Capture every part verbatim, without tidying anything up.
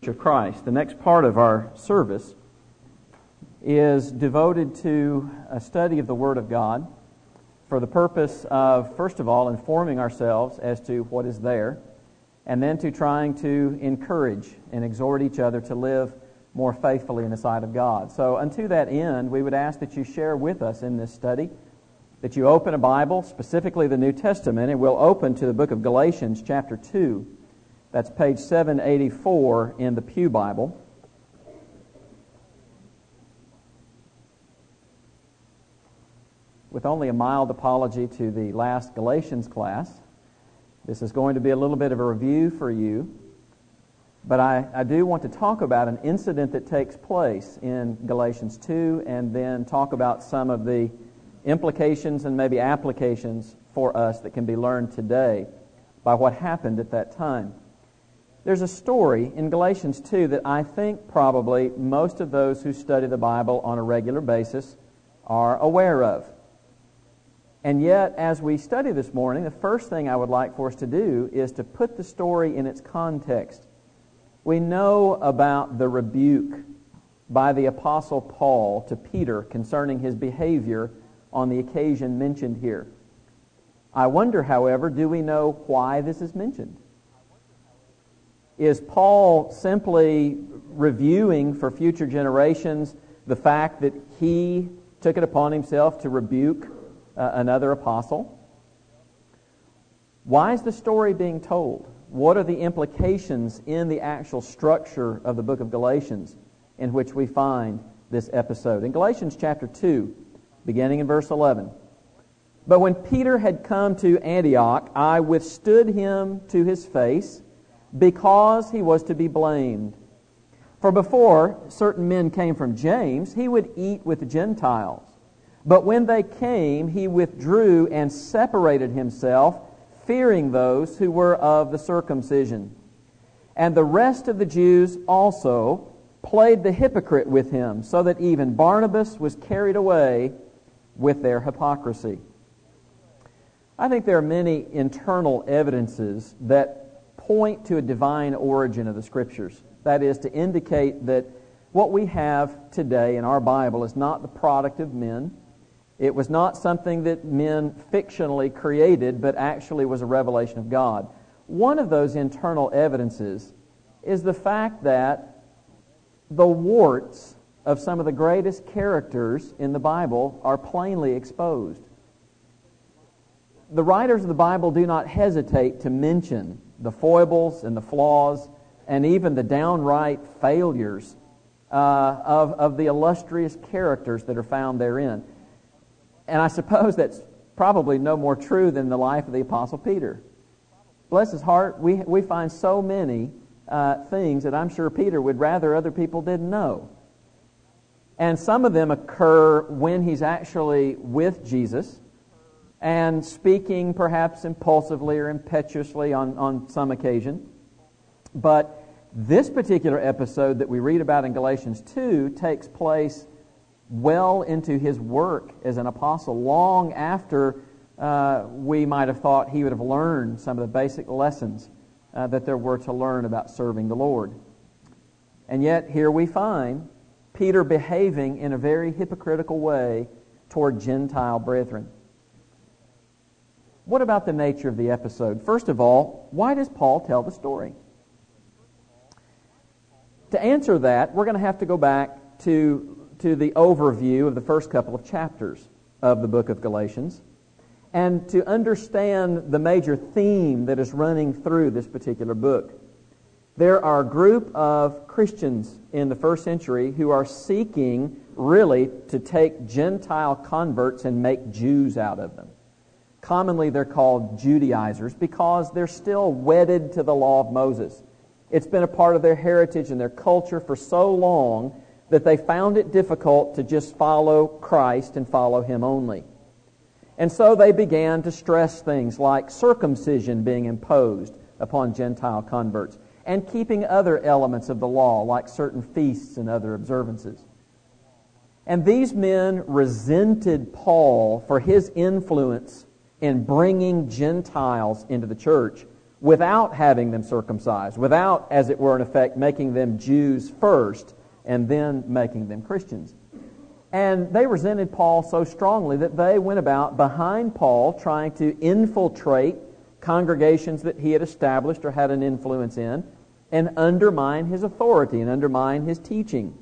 of Christ. The next part of our service is devoted to a study of the Word of God for the purpose of, first of all, informing ourselves as to what is there, and then to trying to encourage and exhort each other to live more faithfully in the sight of God. So unto that end, we would ask that you share with us in this study, that you open a Bible, specifically the New Testament, and we'll open to the book of Galatians chapter two. That's page seven eighty-four in the Pew Bible. With only a mild apology to the last Galatians class, this is going to be a little bit of a review for you, but I, I do want to talk about an incident that takes place in Galatians two and then talk about some of the implications and maybe applications for us that can be learned today by what happened at that time. There's a story in Galatians two that I think probably most of those who study the Bible on a regular basis are aware of. And yet, as we study this morning, the first thing I would like for us to do is to put the story in its context. We know about the rebuke by the Apostle Paul to Peter concerning his behavior on the occasion mentioned here. I wonder, however, do we know why this is mentioned? Is Paul simply reviewing for future generations the fact that he took it upon himself to rebuke uh, another apostle? Why is the story being told? What are the implications in the actual structure of the book of Galatians in which we find this episode? In Galatians chapter two, beginning in verse eleven, "But when Peter had come to Antioch, I withstood him to his face, because he was to be blamed. For before certain men came from James, he would eat with the Gentiles. But when they came, he withdrew and separated himself, fearing those who were of the circumcision. And the rest of the Jews also played the hypocrite with him, so that even Barnabas was carried away with their hypocrisy." I think there are many internal evidences that point to a divine origin of the Scriptures. That is, to indicate that what we have today in our Bible is not the product of men. It was not something that men fictionally created, but actually was a revelation of God. One of those internal evidences is the fact that the warts of some of the greatest characters in the Bible are plainly exposed. The writers of the Bible do not hesitate to mention the foibles and the flaws and even the downright failures uh, of, of the illustrious characters that are found therein. And I suppose that's probably no more true than the life of the Apostle Peter. Bless his heart, we, we find so many uh, things that I'm sure Peter would rather other people didn't know. And some of them occur when he's actually with Jesus and speaking perhaps impulsively or impetuously on, on some occasion. But this particular episode that we read about in Galatians two takes place well into his work as an apostle, long after uh, we might have thought he would have learned some of the basic lessons uh, that there were to learn about serving the Lord. And yet here we find Peter behaving in a very hypocritical way toward Gentile brethren. What about the nature of the episode? First of all, why does Paul tell the story? To answer that, we're going to have to go back to, to the overview of the first couple of chapters of the book of Galatians, and to understand the major theme that is running through this particular book. There are a group of Christians in the first century who are seeking really to take Gentile converts and make Jews out of them. Commonly they're called Judaizers because they're still wedded to the law of Moses. It's been a part of their heritage and their culture for so long that they found it difficult to just follow Christ and follow Him only. And so they began to stress things like circumcision being imposed upon Gentile converts and keeping other elements of the law like certain feasts and other observances. And these men resented Paul for his influence in bringing Gentiles into the church without having them circumcised, without, as it were, in effect, making them Jews first and then making them Christians. And they resented Paul so strongly that they went about behind Paul trying to infiltrate congregations that he had established or had an influence in and undermine his authority and undermine his teaching.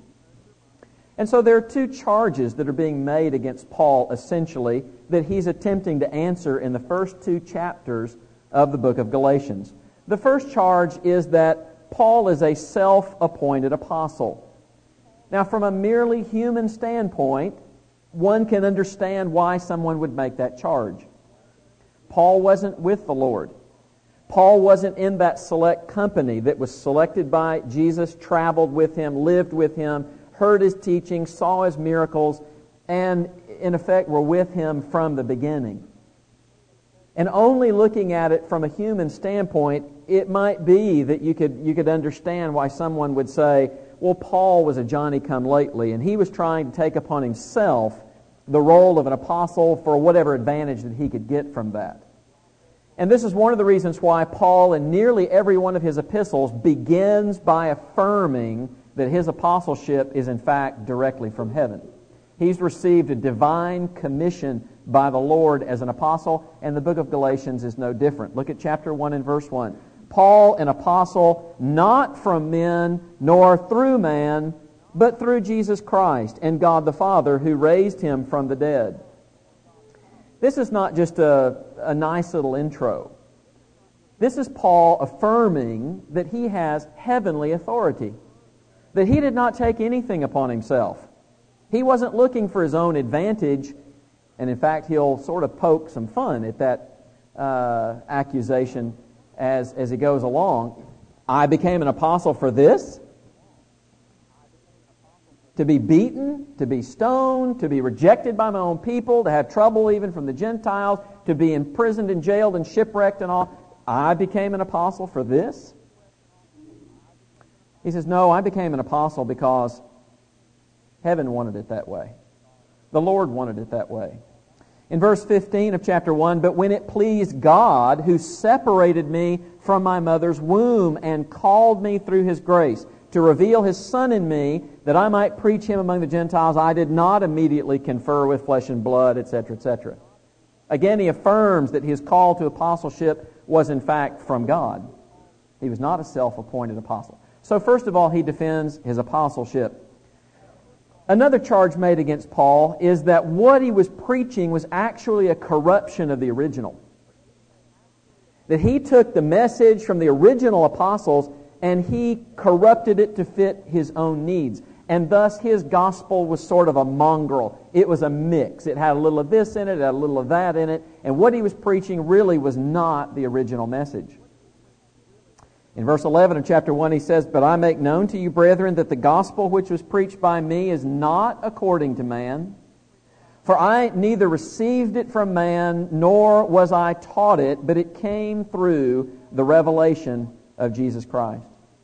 And so there are two charges that are being made against Paul, essentially, that he's attempting to answer in the first two chapters of the book of Galatians. The first charge is that Paul is a self-appointed apostle. Now, from a merely human standpoint, one can understand why someone would make that charge. Paul wasn't with the Lord. Paul wasn't in that select company that was selected by Jesus, traveled with him, lived with him, heard his teaching, saw his miracles, and in effect were with him from the beginning. And only looking at it from a human standpoint, it might be that you could you could understand why someone would say, well, Paul was a Johnny-come-lately, and he was trying to take upon himself the role of an apostle for whatever advantage that he could get from that. And this is one of the reasons why Paul, in nearly every one of his epistles, begins by affirming that his apostleship is in fact directly from heaven. He's received a divine commission by the Lord as an apostle, and the book of Galatians is no different. Look at chapter one and verse one. Paul, an apostle, not from men, nor through man, but through Jesus Christ and God the Father, who raised him from the dead. This is not just a, a nice little intro. This is Paul affirming that he has heavenly authority, that he did not take anything upon himself. He wasn't looking for his own advantage, and in fact, he'll sort of poke some fun at that uh, accusation as, as he goes along. I became an apostle for this? To be beaten, to be stoned, to be rejected by my own people, to have trouble even from the Gentiles, to be imprisoned and jailed and shipwrecked and all. I became an apostle for this? He says, no, I became an apostle because heaven wanted it that way. The Lord wanted it that way. In verse fifteen of chapter one, but when it pleased God, who separated me from my mother's womb and called me through His grace, to reveal His Son in me, that I might preach Him among the Gentiles, I did not immediately confer with flesh and blood, et cetera, et cetera. Again, he affirms that his call to apostleship was in fact from God. He was not a self-appointed apostle. So first of all, he defends his apostleship. Another charge made against Paul is that what he was preaching was actually a corruption of the original. That he took the message from the original apostles and he corrupted it to fit his own needs. And thus his gospel was sort of a mongrel. It was a mix. It had a little of this in it, it had a little of that in it. And what he was preaching really was not the original message. In verse eleven of chapter one he says, but I make known to you, brethren, that the gospel which was preached by me is not according to man. For I neither received it from man, nor was I taught it, but it came through the revelation of Jesus Christ.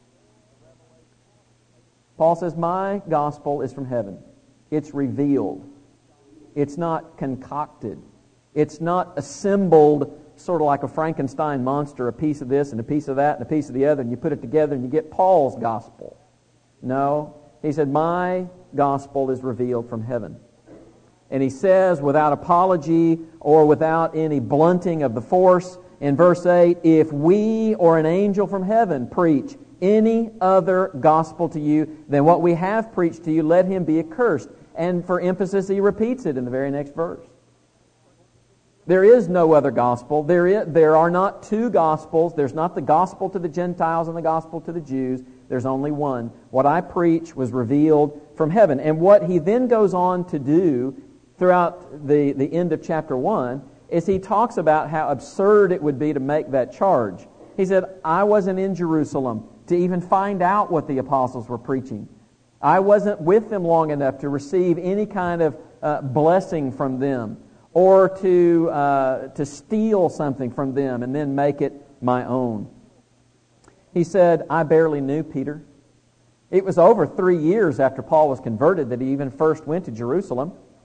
Paul says, my gospel is from heaven. It's revealed. It's not concocted. It's not assembled sort of like a Frankenstein monster, a piece of this and a piece of that and a piece of the other, and you put it together and you get Paul's gospel. No. He said, my gospel is revealed from heaven. And he says, without apology or without any blunting of the force, in verse eight, if we or an angel from heaven preach any other gospel to you than what we have preached to you, let him be accursed. And for emphasis, he repeats it in the very next verse. There is no other gospel. There is, there are not two gospels. There's not the gospel to the Gentiles and the gospel to the Jews. There's only one. What I preach was revealed from heaven. And what he then goes on to do throughout the, the end of chapter one is he talks about how absurd it would be to make that charge. He said, I wasn't in Jerusalem to even find out what the apostles were preaching. I wasn't with them long enough to receive any kind of uh, blessing from them, or to uh, to steal something from them and then make it my own. He said, I barely knew Peter. It was over three years after Paul was converted that he even first went to Jerusalem.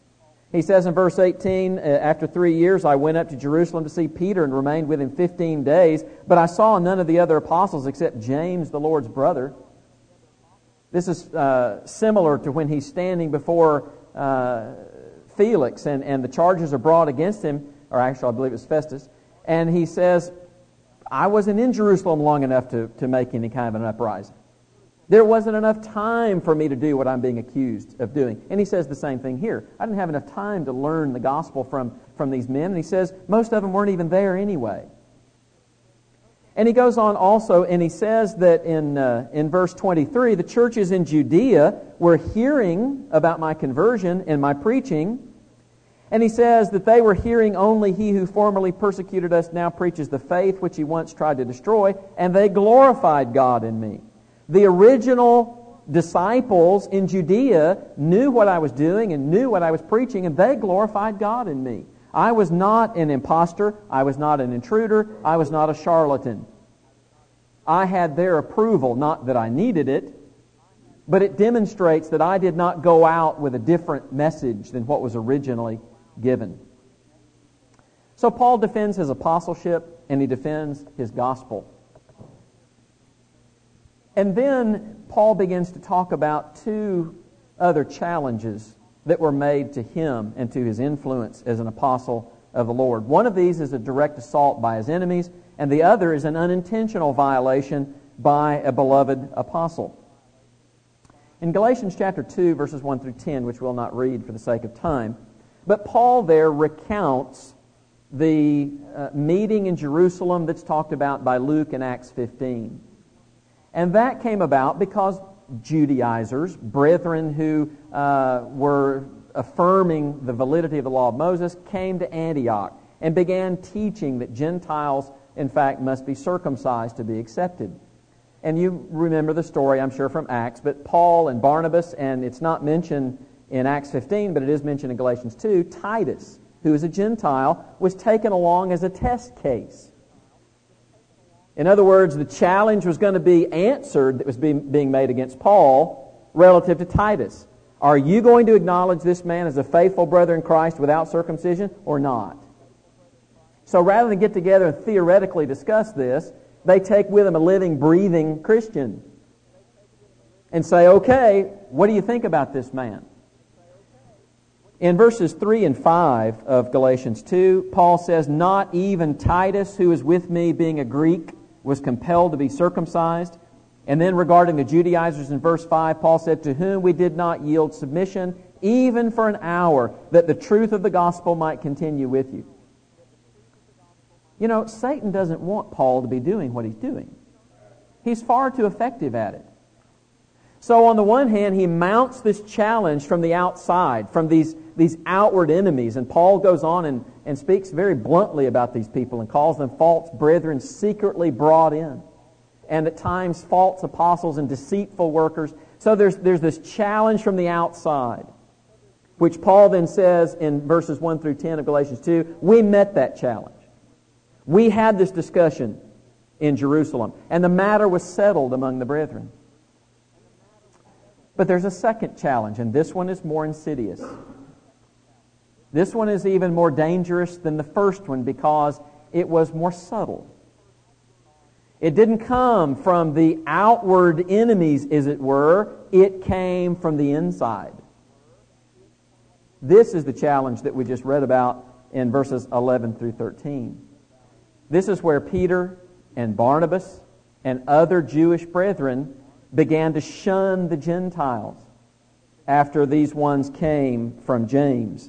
He says in verse eighteen, after three years I went up to Jerusalem to see Peter and remained with him fifteen days, but I saw none of the other apostles except James, the Lord's brother. This is uh, similar to when he's standing before uh, Felix and, and the charges are brought against him, or actually I believe it's Festus, and he says, I wasn't in Jerusalem long enough to, to make any kind of an uprising. There wasn't enough time for me to do what I'm being accused of doing. And he says the same thing here. I didn't have enough time to learn the gospel from, from these men. And he says most of them weren't even there anyway. And he goes on also, and he says that in uh, in verse twenty-three, the churches in Judea were hearing about my conversion and my preaching. And he says that they were hearing only he who formerly persecuted us now preaches the faith which he once tried to destroy, and they glorified God in me. The original disciples in Judea knew what I was doing and knew what I was preaching, and they glorified God in me. I was not an imposter. I was not an intruder. I was not a charlatan. I had their approval, not that I needed it, but it demonstrates that I did not go out with a different message than what was originally given. So Paul defends his apostleship and he defends his gospel. And then Paul begins to talk about two other challenges that were made to him and to his influence as an apostle of the Lord. One of these is a direct assault by his enemies, and the other is an unintentional violation by a beloved apostle. In Galatians chapter two, verses one through ten, which we'll not read for the sake of time, but Paul there recounts the uh, meeting in Jerusalem that's talked about by Luke in Acts fifteen. And that came about because Judaizers, brethren who uh, were affirming the validity of the law of Moses, came to Antioch and began teaching that Gentiles, in fact, must be circumcised to be accepted. And you remember the story, I'm sure, from Acts, but Paul and Barnabas, and it's not mentioned in Acts fifteen, but it is mentioned in Galatians two, Titus, who is a Gentile, was taken along as a test case. In other words, the challenge was going to be answered that was being, being made against Paul relative to Titus. Are you going to acknowledge this man as a faithful brother in Christ without circumcision or not? So rather than get together and theoretically discuss this, they take with them a living, breathing Christian and say, okay, what do you think about this man? In verses three and five of Galatians two, Paul says, not even Titus, who is with me being a Greek, was compelled to be circumcised. And then regarding the Judaizers in verse five, Paul said, to whom we did not yield submission, even for an hour, that the truth of the gospel might continue with you. You know, Satan doesn't want Paul to be doing what he's doing. He's far too effective at it. So on the one hand, he mounts this challenge from the outside, from these, these outward enemies. And Paul goes on and, and speaks very bluntly about these people and calls them false brethren secretly brought in. And at times false apostles and deceitful workers. So there's, there's this challenge from the outside, which Paul then says in verses one through ten of Galatians two, we met that challenge. We had this discussion in Jerusalem, and the matter was settled among the brethren. But there's a second challenge, and this one is more insidious. This one is even more dangerous than the first one because it was more subtle. It didn't come from the outward enemies, as it were. It came from the inside. This is the challenge that we just read about in verses eleven through thirteen. This is where Peter and Barnabas and other Jewish brethren began to shun the Gentiles after these ones came from James.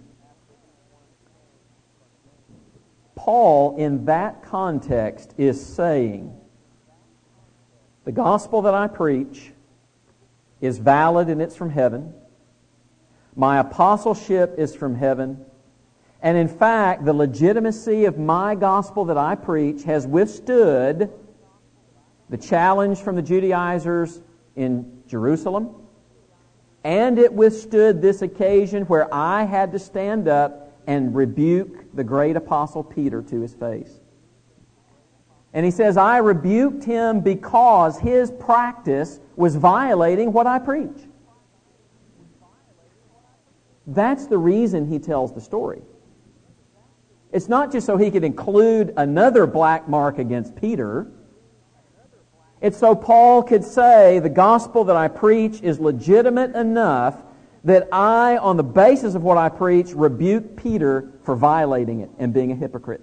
Paul, in that context, is saying, the gospel that I preach is valid and it's from heaven. My apostleship is from heaven. And in fact, the legitimacy of my gospel that I preach has withstood the challenge from the Judaizers in Jerusalem, and it withstood this occasion where I had to stand up and rebuke the great apostle Peter to his face. And he says, I rebuked him because his practice was violating what I preach. That's the reason he tells the story. It's not just so he could include another black mark against Peter. It's so Paul could say, the gospel that I preach is legitimate enough that I, on the basis of what I preach, rebuke Peter for violating it and being a hypocrite.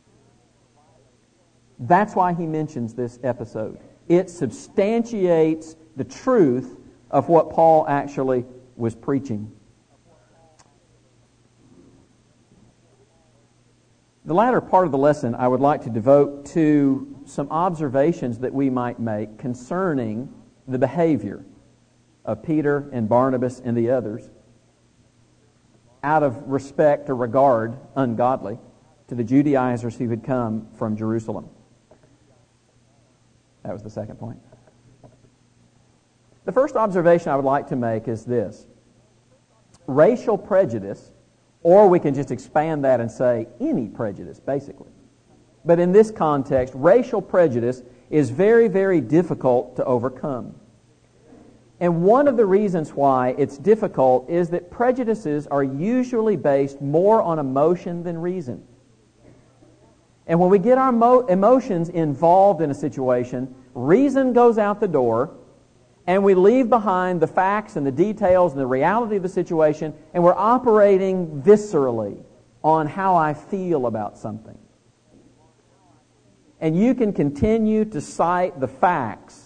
That's why he mentions this episode. It substantiates the truth of what Paul actually was preaching. The latter part of the lesson I would like to devote to some observations that we might make concerning the behavior of Peter and Barnabas and the others out of respect or regard, ungodly, to the Judaizers who had come from Jerusalem. That was the second point. The first observation I would like to make is this. Racial prejudice, or we can just expand that and say any prejudice, basically. But in this context, racial prejudice is very, very difficult to overcome. And one of the reasons why it's difficult is that prejudices are usually based more on emotion than reason. And when we get our mo- emotions involved in a situation, reason goes out the door, and we leave behind the facts and the details and the reality of the situation, and we're operating viscerally on how I feel about something. And you can continue to cite the facts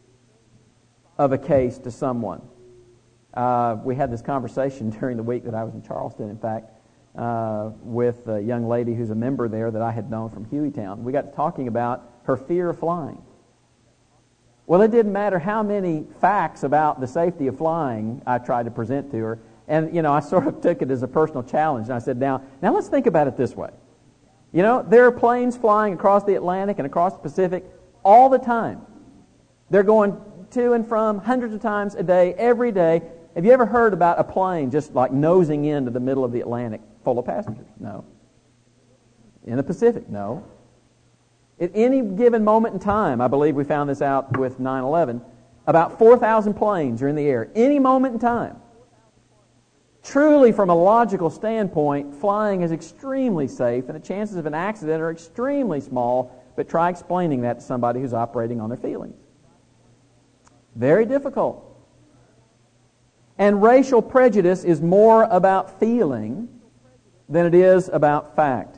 of a case to someone. Uh, we had this conversation during the week that I was in Charleston, in fact, uh, with a young lady who's a member there that I had known from Hueytown. We got to talking about her fear of flying. Well, it didn't matter how many facts about the safety of flying I tried to present to her. And, you know, I sort of took it as a personal challenge. And I said, now, now let's think about it this way. You know, there are planes flying across the Atlantic and across the Pacific all the time. They're going to and from hundreds of times a day, every day. Have you ever heard about a plane just like nosing into the middle of the Atlantic full of passengers? No. In the Pacific? No. At any given moment in time, I believe we found this out with nine eleven, about four thousand planes are in the air. Any moment in time. Truly, from a logical standpoint, flying is extremely safe, and the chances of an accident are extremely small, but try explaining that to somebody who's operating on their feelings. Very difficult. And racial prejudice is more about feeling than it is about fact.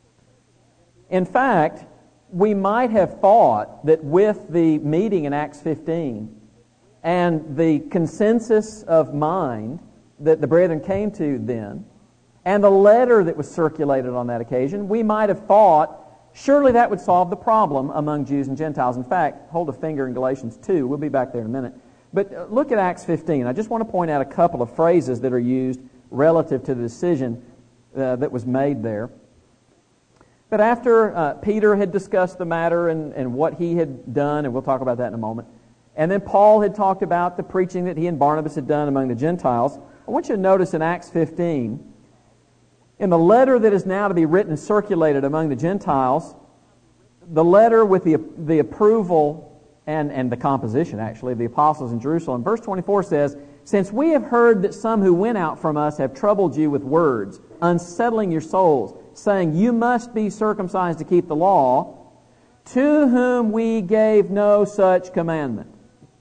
In fact, we might have thought that with the meeting in Acts fifteen and the consensus of mind that the brethren came to then, and the letter that was circulated on that occasion, we might have thought, surely that would solve the problem among Jews and Gentiles. In fact, hold a finger in Galatians two. We'll be back there in a minute. But look at Acts fifteen. I just want to point out a couple of phrases that are used relative to the decision uh, that was made there. But after uh, Peter had discussed the matter and, and what he had done, and we'll talk about that in a moment, and then Paul had talked about the preaching that he and Barnabas had done among the Gentiles, I want you to notice in Acts fifteen, in the letter that is now to be written and circulated among the Gentiles, the letter with the, the approval and, and the composition, actually, of the apostles in Jerusalem, verse twenty-four says, "Since we have heard that some who went out from us have troubled you with words, unsettling your souls, saying, 'You must be circumcised to keep the law,' to whom we gave no such commandment."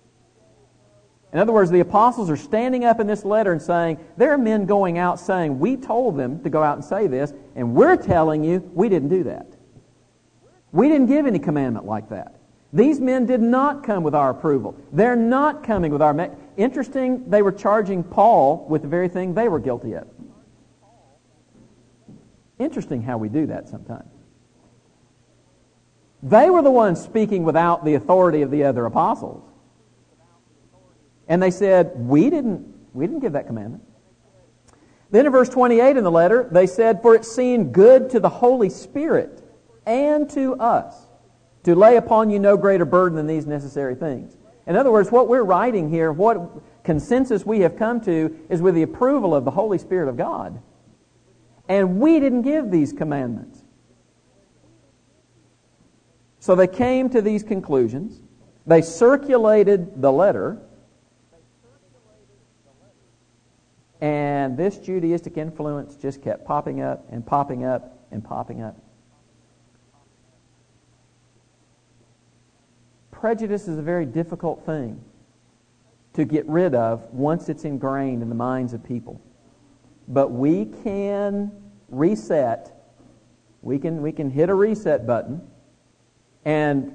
In other words, the apostles are standing up in this letter and saying, there are men going out saying, we told them to go out and say this, and we're telling you we didn't do that. We didn't give any commandment like that. These men did not come with our approval. They're not coming with our... Me- Interesting, they were charging Paul with the very thing they were guilty of. Interesting how we do that sometimes. They were the ones speaking without the authority of the other apostles. And they said, we didn't, we didn't give that commandment. Then in verse twenty-eight in the letter, they said, "For it seemed good to the Holy Spirit and to us to lay upon you no greater burden than these necessary things." In other words, what we're writing here, what consensus we have come to, is with the approval of the Holy Spirit of God. And we didn't give these commandments. So they came to these conclusions. They circulated the letter. And this Judaistic influence just kept popping up and popping up and popping up. Prejudice is a very difficult thing to get rid of once it's ingrained in the minds of people. But we can reset, we can, we can hit a reset button and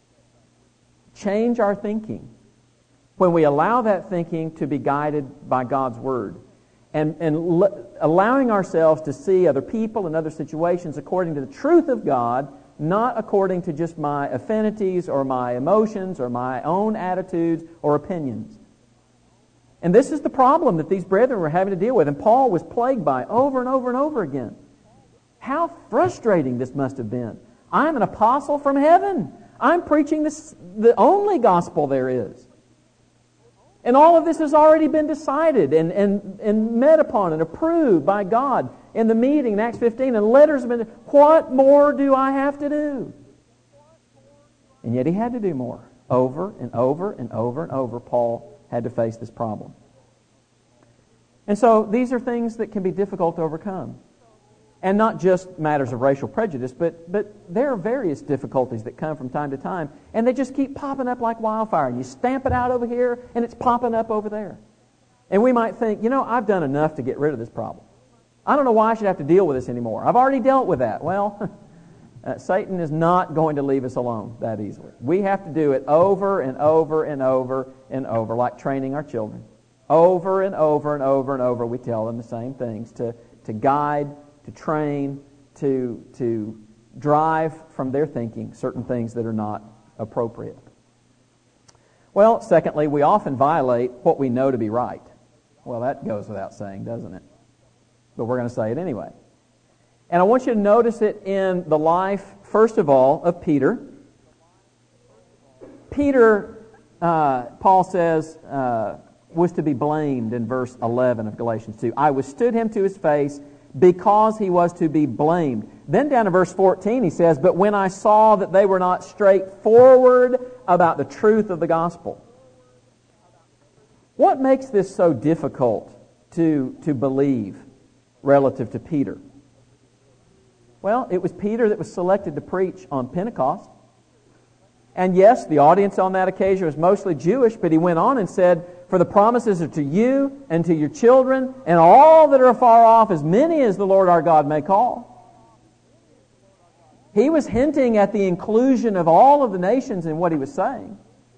change our thinking when we allow that thinking to be guided by God's Word. And, and l- allowing ourselves to see other people and other situations according to the truth of God, not according to just my affinities or my emotions or my own attitudes or opinions. And this is the problem that these brethren were having to deal with, and Paul was plagued by over and over and over again. How frustrating this must have been. I'm an apostle from heaven. I'm preaching this, the only gospel there is. And all of this has already been decided and, and, and met upon and approved by God in the meeting in Acts fifteen, and letters have been... What more do I have to do? And yet he had to do more. Over and over and over and over, Paul had to face this problem. And so these are things that can be difficult to overcome. And not just matters of racial prejudice, but, but there are various difficulties that come from time to time, and they just keep popping up like wildfire. And you stamp it out over here, and it's popping up over there. And we might think, you know, I've done enough to get rid of this problem. I don't know why I should have to deal with this anymore. I've already dealt with that. Well, uh, Satan is not going to leave us alone that easily. We have to do it over and over and over and over, like training our children. Over and over and over and over, we tell them the same things to, to guide, to train, to, to drive from their thinking certain things that are not appropriate. Well, secondly, we often violate what we know to be right. Well, that goes without saying, doesn't it? But we're going to say it anyway. And I want you to notice it in the life, first of all, of Peter. Peter, uh, Paul says, uh, was to be blamed in verse eleven of Galatians two. I withstood him to his face, because he was to be blamed. Then down to verse fourteen he says, but when I saw that they were not straightforward about the truth of the gospel. What makes this so difficult to, to believe relative to Peter? Well, it was Peter that was selected to preach on Pentecost. And yes, the audience on that occasion was mostly Jewish, but he went on and said, for the promises are to you and to your children and all that are afar off, as many as the Lord our God may call. He was hinting at the inclusion of all of the nations in what he was saying.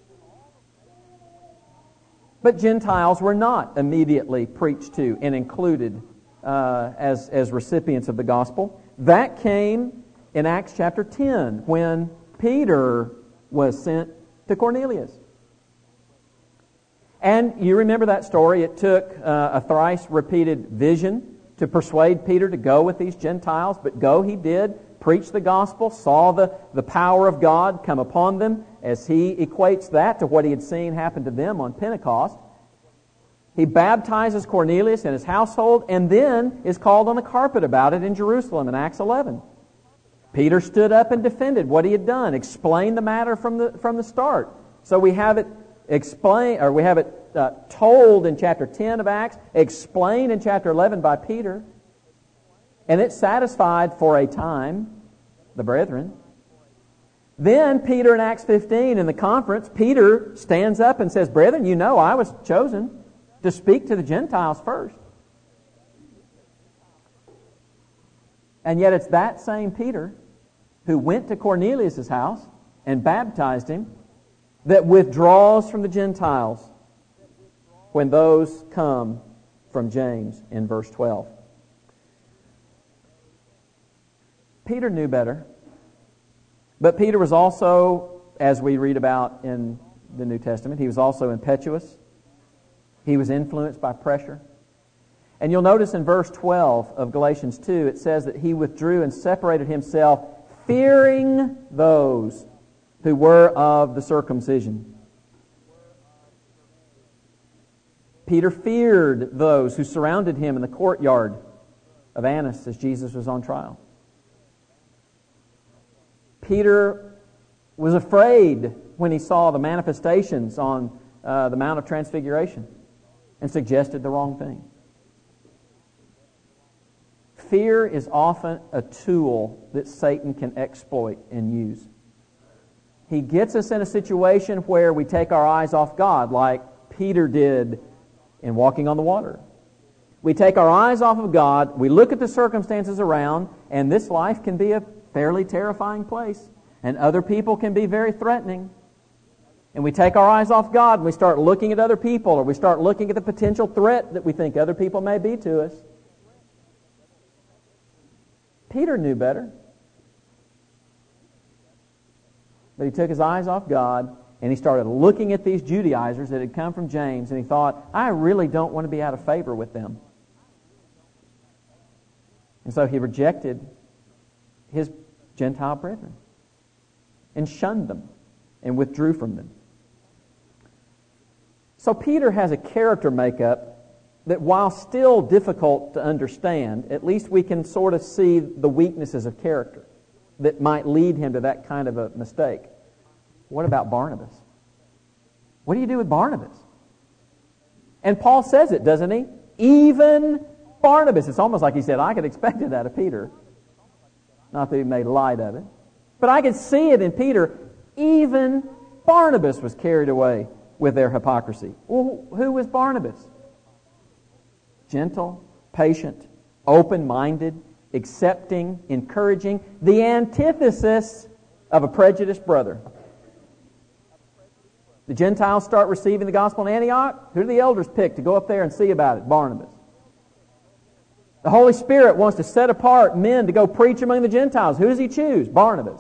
But Gentiles were not immediately preached to and included uh, as, as recipients of the gospel. That came in Acts chapter ten when Peter was sent to Cornelius. And you remember that story. It took uh, a thrice repeated vision to persuade Peter to go with these Gentiles, but go he did, preach the gospel, saw the, the power of God come upon them as he equates that to what he had seen happen to them on Pentecost. He baptizes Cornelius and his household, and then is called on the carpet about it in Jerusalem in Acts eleven. Peter stood up and defended what he had done, explained the matter from the from the start. So we have it explained, or we have it uh, told in chapter ten of Acts, explained in chapter eleven by Peter, and it satisfied for a time the brethren. Then Peter in Acts fifteen in the conference, Peter stands up and says, brethren, you know I was chosen to speak to the Gentiles first. And yet it's that same Peter who went to Cornelius' house and baptized him that withdraws from the Gentiles when those come from James in verse twelve. Peter knew better. But Peter was also, as we read about in the New Testament, he was also impetuous. He was influenced by pressure. And you'll notice in verse twelve of Galatians two, it says that he withdrew and separated himself, fearing those who were of the circumcision. Peter feared those who surrounded him in the courtyard of Annas as Jesus was on trial. Peter was afraid when he saw the manifestations on uh, the Mount of Transfiguration and suggested the wrong thing. Fear is often a tool that Satan can exploit and use. He gets us in a situation where we take our eyes off God, like Peter did in walking on the water. We take our eyes off of God, we look at the circumstances around, and this life can be a fairly terrifying place, and other people can be very threatening. And we take our eyes off God, and we start looking at other people, or we start looking at the potential threat that we think other people may be to us. Peter knew better. But he took his eyes off God, and he started looking at these Judaizers that had come from James, and he thought, I really don't want to be out of favor with them. And so he rejected his Gentile brethren and shunned them and withdrew from them. So Peter has a character makeup that, while still difficult to understand, at least we can sort of see the weaknesses of character that might lead him to that kind of a mistake. What about Barnabas? What do you do with Barnabas? And Paul says it, doesn't he? Even Barnabas. It's almost like he said, I could expect it out of Peter. Not that he made light of it. But I could see it in Peter. Even Barnabas was carried away with their hypocrisy. Well, who was Barnabas? Gentle, patient, open-minded, accepting, encouraging, the antithesis of a prejudiced brother. The Gentiles start receiving the gospel in Antioch. Who do the elders pick to go up there and see about it? Barnabas. The Holy Spirit wants to set apart men to go preach among the Gentiles. Who does He choose? Barnabas.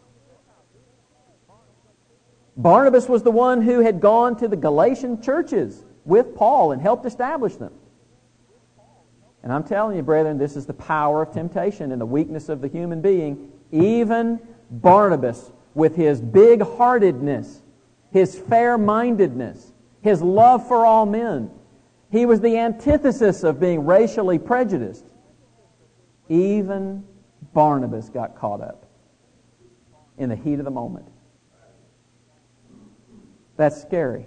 Barnabas was the one who had gone to the Galatian churches with Paul and helped establish them. And I'm telling you, brethren, this is the power of temptation and the weakness of the human being. Even Barnabas, with his big-heartedness, his fair-mindedness, his love for all men, he was the antithesis of being racially prejudiced. Even Barnabas got caught up in the heat of the moment. That's scary.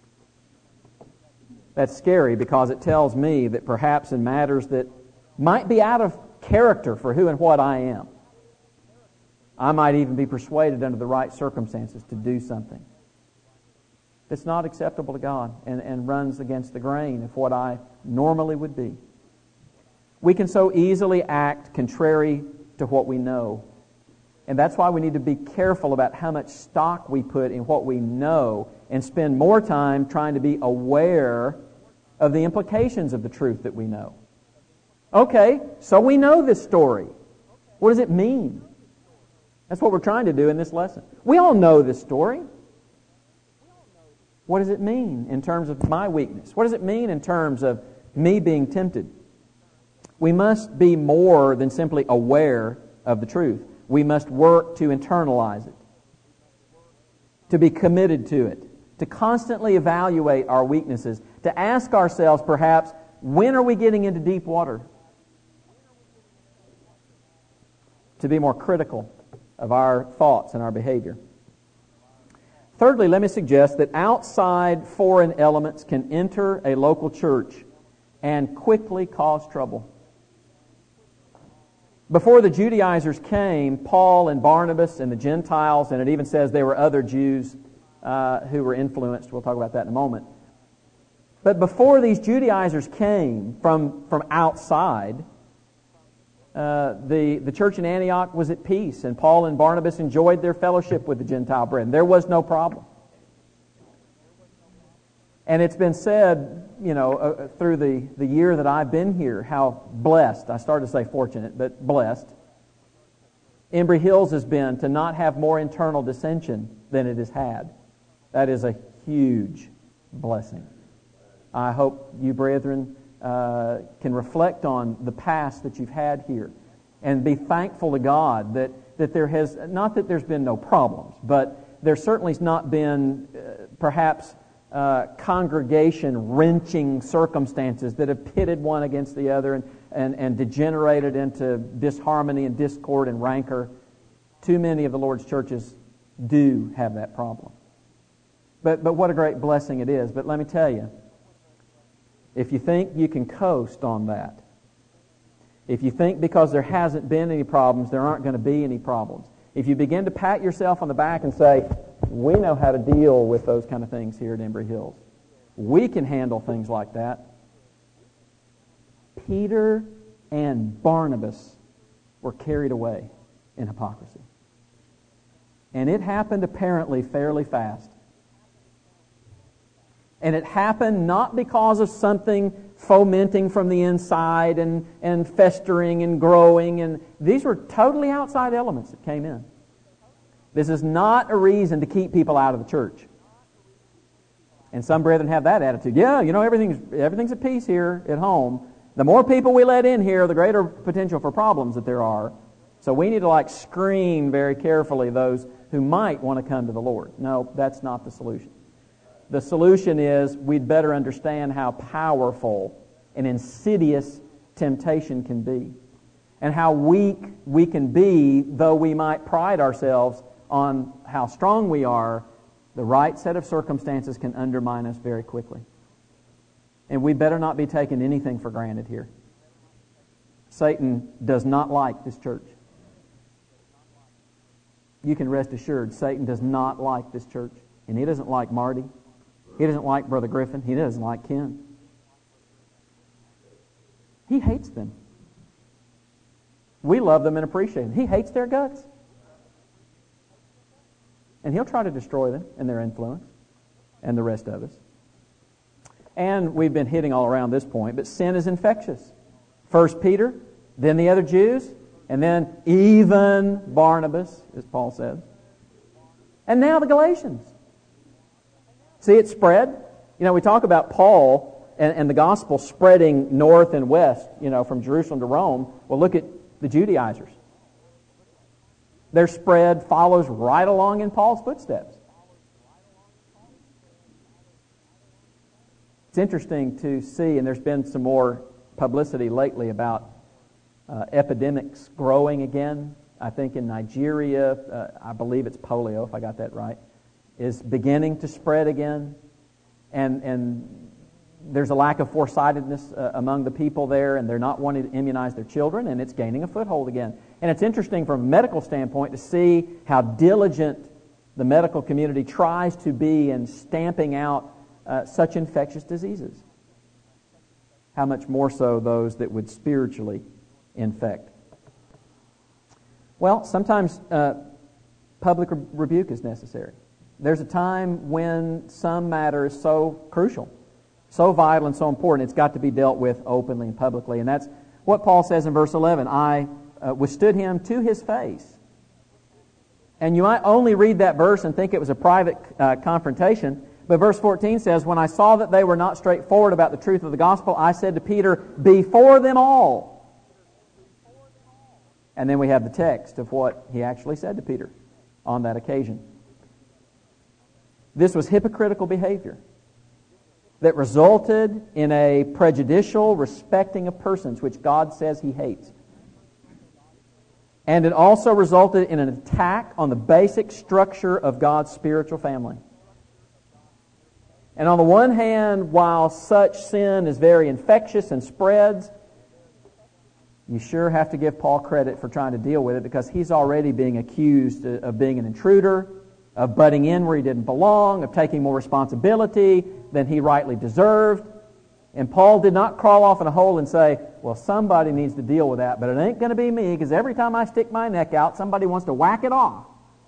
That's scary because it tells me that perhaps in matters that might be out of character for who and what I am, I might even be persuaded under the right circumstances to do something that's not acceptable to God and, and runs against the grain of what I normally would be. We can so easily act contrary to what we know. And that's why we need to be careful about how much stock we put in what we know and spend more time trying to be aware of the implications of the truth that we know. Okay, so we know this story. What does it mean? That's what we're trying to do in this lesson. We all know this story. What does it mean in terms of my weakness? What does it mean in terms of me being tempted? We must be more than simply aware of the truth. We must work to internalize it, to be committed to it, to constantly evaluate our weaknesses, to ask ourselves perhaps, when are we getting into deep water? To be more critical of our thoughts and our behavior. Thirdly, let me suggest that outside foreign elements can enter a local church and quickly cause trouble. Before the Judaizers came, Paul and Barnabas and the Gentiles, and it even says there were other Jews uh, who were influenced. We'll talk about that in a moment. But before these Judaizers came from, from outside, uh, the, the church in Antioch was at peace, and Paul and Barnabas enjoyed their fellowship with the Gentile brethren. There was no problem. And it's been said, you know, uh, through the, the year that I've been here, how blessed, I started to say fortunate, but blessed, Embry Hills has been to not have more internal dissension than it has had. That is a huge blessing. I hope you brethren uh, can reflect on the past that you've had here and be thankful to God that, that there has, not that there's been no problems, but there certainly has not been uh, perhaps Uh, congregation-wrenching circumstances that have pitted one against the other and, and, and degenerated into disharmony and discord and rancor. Too many of the Lord's churches do have that problem. But, but what a great blessing it is. But let me tell you, if you think you can coast on that, If you think because there hasn't been any problems, there aren't going to be any problems. If you begin to pat yourself on the back and say, we know how to deal with those kind of things here at Embry Hills. We can handle things like that. Peter and Barnabas were carried away in hypocrisy. And it happened apparently fairly fast. And it happened not because of something fomenting from the inside and, and festering and growing. And these were totally outside elements that came in. This is not a reason to keep people out of the church. And some brethren have that attitude. Yeah, you know, everything's, everything's at peace here at home. The more people we let in here, the greater potential for problems that there are. So we need to like screen very carefully those who might want to come to the Lord. No, that's not the solution. The solution is we'd better understand how powerful and insidious temptation can be, and how weak we can be, though we might pride ourselves on how strong we are. The right set of circumstances can undermine us very quickly. And we better not be taking anything for granted here. Satan does not like this church. You can rest assured, Satan does not like this church. And he doesn't like Marty. He doesn't like Brother Griffin. He doesn't like Ken. He hates them. We love them and appreciate them. He hates their guts. And he'll try to destroy them and their influence and the rest of us. And we've been hitting all around this point, but sin is infectious. First Peter, then the other Jews, and then even Barnabas, as Paul said. And now the Galatians. See, it spread. You know, we talk about Paul and, and the gospel spreading north and west, you know, from Jerusalem to Rome. Well, look at the Judaizers. Their spread follows right along in Paul's footsteps. It's interesting to see, and there's been some more publicity lately about uh, epidemics growing again. I think in Nigeria, uh, I believe it's polio, if I got that right, is beginning to spread again. And and there's a lack of foresightedness uh, among the people there, and they're not wanting to immunize their children, and it's gaining a foothold again. And it's interesting from a medical standpoint to see how diligent the medical community tries to be in stamping out uh, such infectious diseases. How much more so those that would spiritually infect. Well, sometimes uh, public re- rebuke is necessary. There's a time when some matter is so crucial, so vital and so important, it's got to be dealt with openly and publicly. And that's what Paul says in verse eleven. I uh, withstood him to his face. And you might only read that verse and think it was a private uh, confrontation. But verse fourteen says, when I saw that they were not straightforward about the truth of the gospel, I said to Peter, before them all. And then we have the text of what he actually said to Peter on that occasion. This was hypocritical behavior that resulted in a prejudicial respecting of persons, which God says he hates. And it also resulted in an attack on the basic structure of God's spiritual family. And on the one hand, while such sin is very infectious and spreads, you sure have to give Paul credit for trying to deal with it, because he's already being accused of being an intruder, of butting in where he didn't belong, of taking more responsibility than he rightly deserved. And Paul did not crawl off in a hole and say, well, somebody needs to deal with that, but it ain't going to be me, because every time I stick my neck out, somebody wants to whack it off.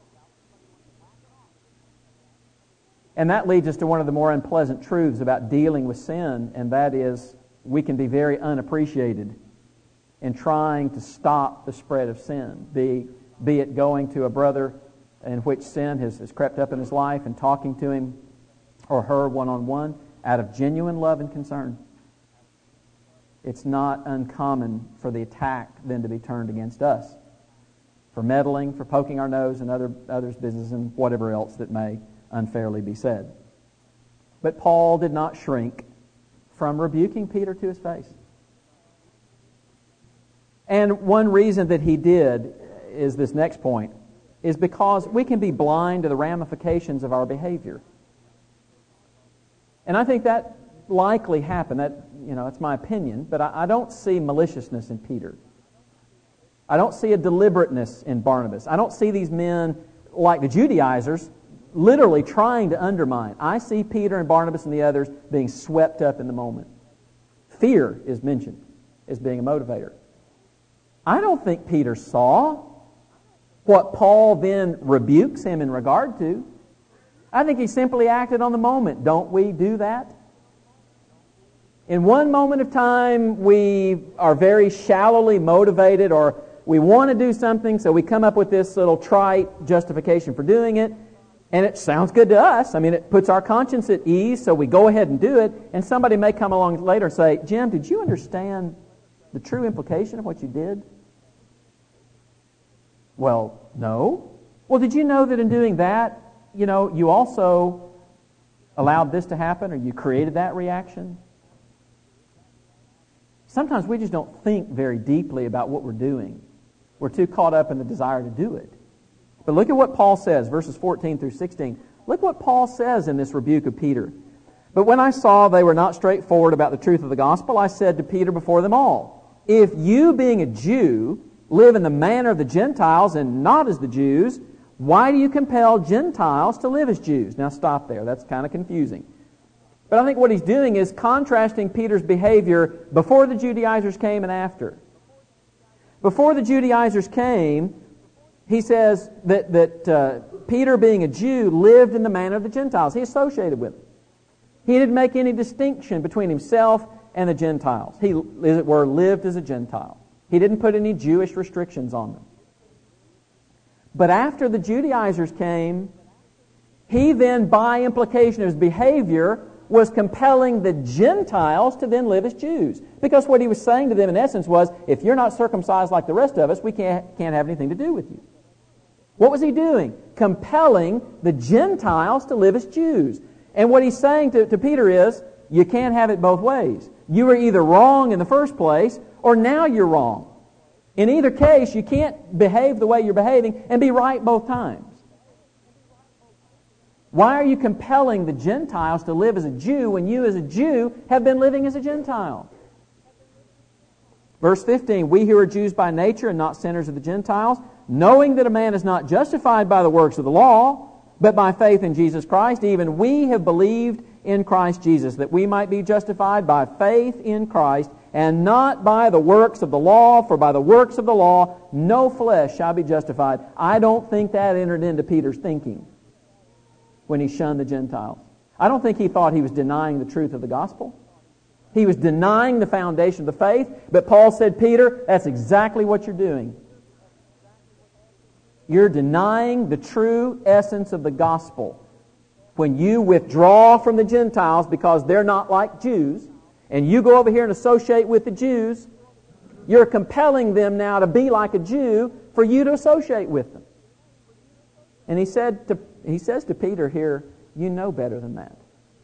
And that leads us to one of the more unpleasant truths about dealing with sin, and that is we can be very unappreciated in trying to stop the spread of sin, be, be it going to a brother in which sin has, has crept up in his life and talking to him or her one-on-one out of genuine love and concern. It's not uncommon for the attack then to be turned against us for meddling, for poking our nose in other others' business, and whatever else that may unfairly be said. But Paul did not shrink from rebuking Peter to his face. And one reason that he did is this next point, is because we can be blind to the ramifications of our behavior. And I think that likely happened. That, you know, it's my opinion, but I, I don't see maliciousness in Peter. I don't see a deliberateness in Barnabas. I don't see these men, like the Judaizers, literally trying to undermine. I see Peter and Barnabas and the others being swept up in the moment. Fear is mentioned as being a motivator. I don't think Peter saw what Paul then rebukes him in regard to. I think he simply acted on the moment. Don't we do that? In one moment of time, we are very shallowly motivated, or we want to do something, so we come up with this little trite justification for doing it, and it sounds good to us. I mean, it puts our conscience at ease, so we go ahead and do it, and somebody may come along later and say, Jim, did you understand the true implication of what you did? Well, no. Well, did you know that in doing that, you know, you also allowed this to happen, or you created that reaction? Sometimes we just don't think very deeply about what we're doing. We're too caught up in the desire to do it. But look at what Paul says, verses fourteen through sixteen. Look what Paul says in this rebuke of Peter. But when I saw they were not straightforward about the truth of the gospel, I said to Peter before them all, if you, being a Jew, live in the manner of the Gentiles and not as the Jews, why do you compel Gentiles to live as Jews? Now stop there. That's kind of confusing. But I think what he's doing is contrasting Peter's behavior before the Judaizers came and after. Before the Judaizers came, he says that, that uh, Peter, being a Jew, lived in the manner of the Gentiles. He associated with them. He didn't make any distinction between himself and the Gentiles. He, as it were, lived as a Gentile. He didn't put any Jewish restrictions on them. But after the Judaizers came, he then, by implication of his behavior, was compelling the Gentiles to then live as Jews. Because what he was saying to them in essence was, if you're not circumcised like the rest of us, we can't, can't have anything to do with you. What was he doing? Compelling the Gentiles to live as Jews. And what he's saying to, to Peter is, you can't have it both ways. You were either wrong in the first place, or now you're wrong. In either case, you can't behave the way you're behaving and be right both times. Why are you compelling the Gentiles to live as a Jew when you as a Jew have been living as a Gentile? Verse fifteen, we who are Jews by nature and not sinners of the Gentiles, knowing that a man is not justified by the works of the law, but by faith in Jesus Christ, even we have believed in Christ Jesus, that we might be justified by faith in Christ, and not by the works of the law, for by the works of the law no flesh shall be justified. I don't think that entered into Peter's thinking when he shunned the Gentiles. I don't think he thought he was denying the truth of the gospel. He was denying the foundation of the faith, but Paul said, Peter, that's exactly what you're doing. You're denying the true essence of the gospel. When you withdraw from the Gentiles because they're not like Jews, and you go over here and associate with the Jews, you're compelling them now to be like a Jew for you to associate with them. And he said to, he says to Peter here, you know better than that.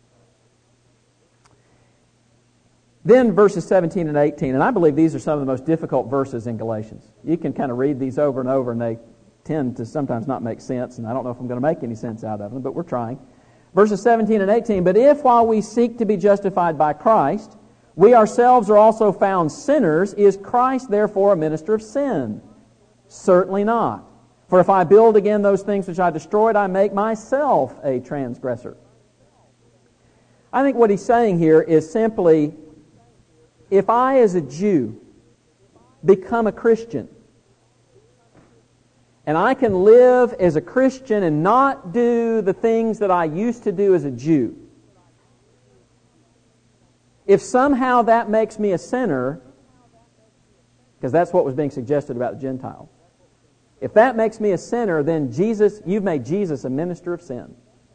Then verses seventeen and eighteen, and I believe these are some of the most difficult verses in Galatians. You can kind of read these over and over, and they tend to sometimes not make sense, and I don't know if I'm going to make any sense out of them, but we're trying. Verses seventeen and eighteen, but if while we seek to be justified by Christ, we ourselves are also found sinners, is Christ therefore a minister of sin? Certainly not. For if I build again those things which I destroyed, I make myself a transgressor. I think what he's saying here is simply, if I as a Jew become a Christian, and I can live as a Christian and not do the things that I used to do as a Jew, if somehow that makes me a sinner, because that's what was being suggested about the Gentiles, if that makes me a sinner, then Jesus, you've made Jesus a minister of sin.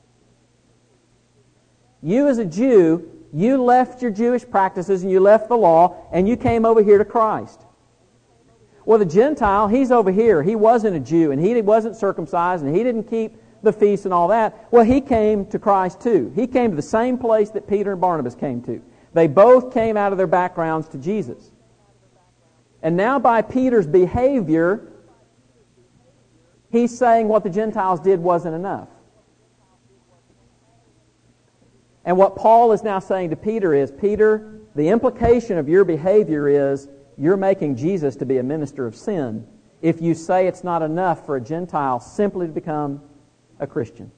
You as a Jew, you left your Jewish practices and you left the law and you came over here to Christ. Well, the Gentile, he's over here. He wasn't a Jew and he wasn't circumcised and he didn't keep the feasts and all that. Well, he came to Christ too. He came to the same place that Peter and Barnabas came to. They both came out of their backgrounds to Jesus. And now by Peter's behavior, he's saying what the Gentiles did wasn't enough. And what Paul is now saying to Peter is, Peter, the implication of your behavior is you're making Jesus to be a minister of sin, if you say it's not enough for a Gentile simply to become a Christian.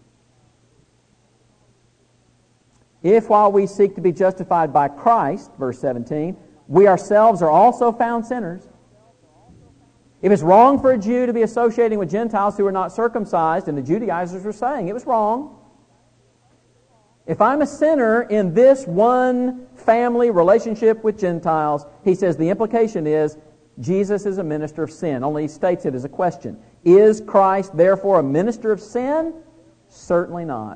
If while we seek to be justified by Christ, verse seventeen, we ourselves are also found sinners. If it's wrong for a Jew to be associating with Gentiles who are not circumcised, and the Judaizers were saying it was wrong. If I'm a sinner in this one family relationship with Gentiles, he says the implication is Jesus is a minister of sin. Only he states it as a question. Is Christ therefore a minister of sin? Certainly not.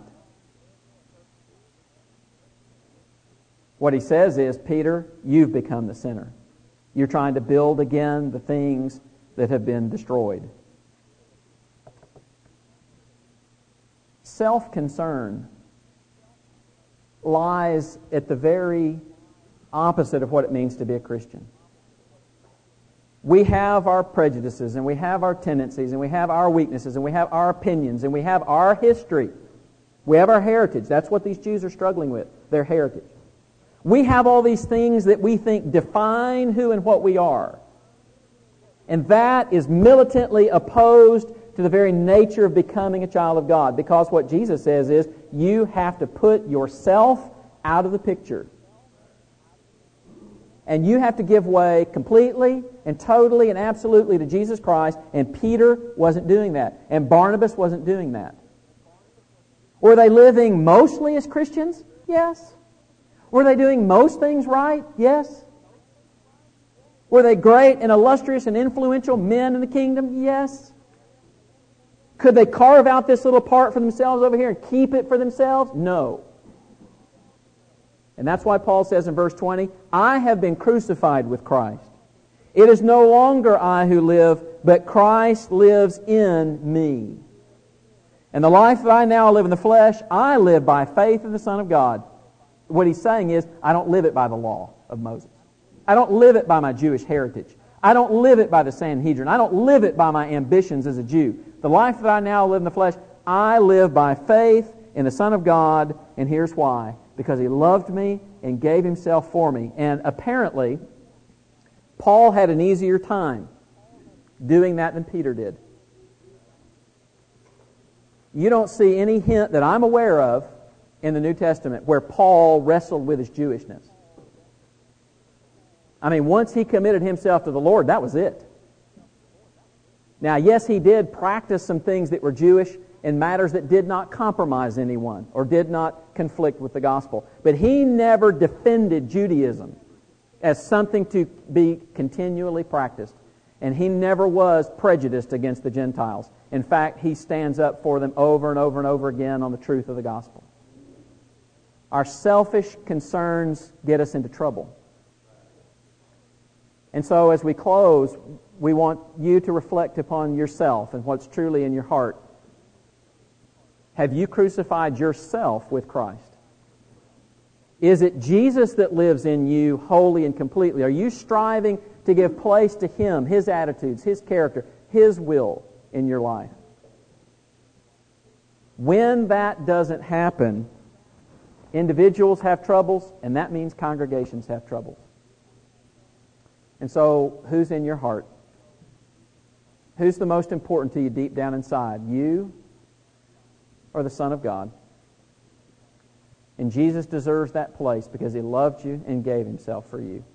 What he says is, Peter, you've become the sinner. You're trying to build again the things that have been destroyed. Self-concern lies at the very opposite of what it means to be a Christian. We have our prejudices, and we have our tendencies, and we have our weaknesses, and we have our opinions, and we have our history. We have our heritage. That's what these Jews are struggling with, their heritage. We have all these things that we think define who and what we are. And that is militantly opposed to the very nature of becoming a child of God. Because what Jesus says is, you have to put yourself out of the picture. And you have to give way completely and totally and absolutely to Jesus Christ. And Peter wasn't doing that. And Barnabas wasn't doing that. Were they living mostly as Christians? Yes. Were they doing most things right? Yes. Were they great and illustrious and influential men in the kingdom? Yes. Could they carve out this little part for themselves over here and keep it for themselves? No. And that's why Paul says in verse twenty, I have been crucified with Christ. It is no longer I who live, but Christ lives in me. And the life that I now live in the flesh, I live by faith in the Son of God. What he's saying is, I don't live it by the law of Moses. I don't live it by my Jewish heritage. I don't live it by the Sanhedrin. I don't live it by my ambitions as a Jew. The life that I now live in the flesh, I live by faith in the Son of God, and here's why. Because he loved me and gave himself for me. And apparently, Paul had an easier time doing that than Peter did. You don't see any hint that I'm aware of in the New Testament where Paul wrestled with his Jewishness. I mean, once he committed himself to the Lord, that was it. Now, yes, he did practice some things that were Jewish in matters that did not compromise anyone or did not conflict with the gospel. But he never defended Judaism as something to be continually practiced. And he never was prejudiced against the Gentiles. In fact, he stands up for them over and over and over again on the truth of the gospel. Our selfish concerns get us into trouble. And so as we close, we want you to reflect upon yourself and what's truly in your heart. Have you crucified yourself with Christ? Is it Jesus that lives in you wholly and completely? Are you striving to give place to Him, His attitudes, His character, His will in your life? When that doesn't happen, individuals have troubles, and that means congregations have troubles. And so, who's in your heart? Who's the most important to you deep down inside? You or the Son of God? And Jesus deserves that place because He loved you and gave Himself for you.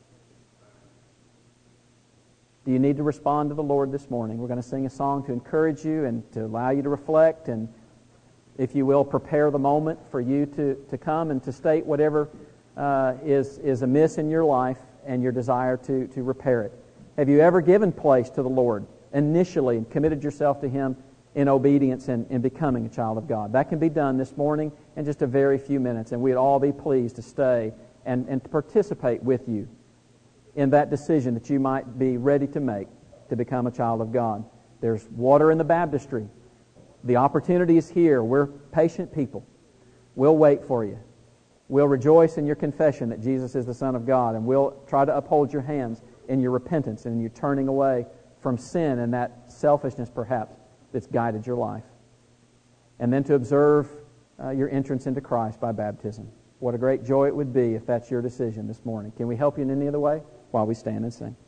Do you need to respond to the Lord this morning? We're going to sing a song to encourage you and to allow you to reflect and, if you will, prepare the moment for you to, to come and to state whatever uh, is, is amiss in your life and your desire to, to repair it. Have you ever given place to the Lord initially and committed yourself to Him in obedience and in becoming a child of God? That can be done this morning in just a very few minutes, and we'd all be pleased to stay and, and to participate with you in that decision that you might be ready to make to become a child of God. There's water in the baptistry. The opportunity is here. We're patient people. We'll wait for you. We'll rejoice in your confession that Jesus is the Son of God, and we'll try to uphold your hands in your repentance and in your turning away from sin and that selfishness, perhaps, that's guided your life. And then to observe uh, your entrance into Christ by baptism. What a great joy it would be if that's your decision this morning. Can we help you in any other way while we stand and sing?